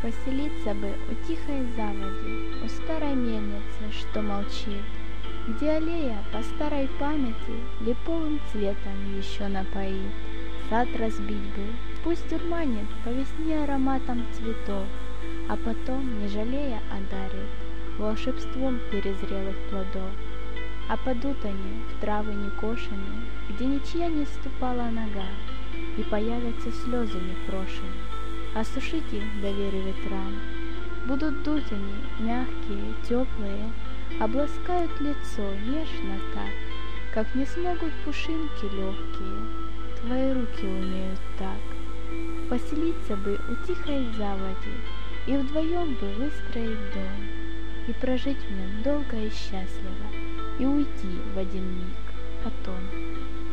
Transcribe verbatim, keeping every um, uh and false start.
Поселиться бы у тихой заводи, у старой мельницы, что молчит, где аллея по старой памяти липовым цветом еще напоит. Сад разбить бы, пусть дурманит по весне ароматом цветов, а потом, не жалея, одарит волшебством перезрелых плодов. А падут они в травы некошенные, где ничья не ступала нога, и появятся слезы непрошенные, осушить их доверие ветрам. Будут дуть они, мягкие, теплые, обласкают лицо нежно так, как не смогут пушинки легкие, твои руки умеют так. Поселиться бы у тихой заводи, и вдвоем бы выстроить дом, и прожить в нем долго и счастливо, и уйти в один миг потом.